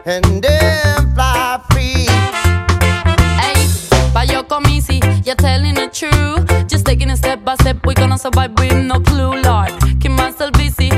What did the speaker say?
and then fly free. Hey, by your comisi, you're telling the truth. Just taking it step by step, we're gonna survive with no clue, Lord. Keep myself busy,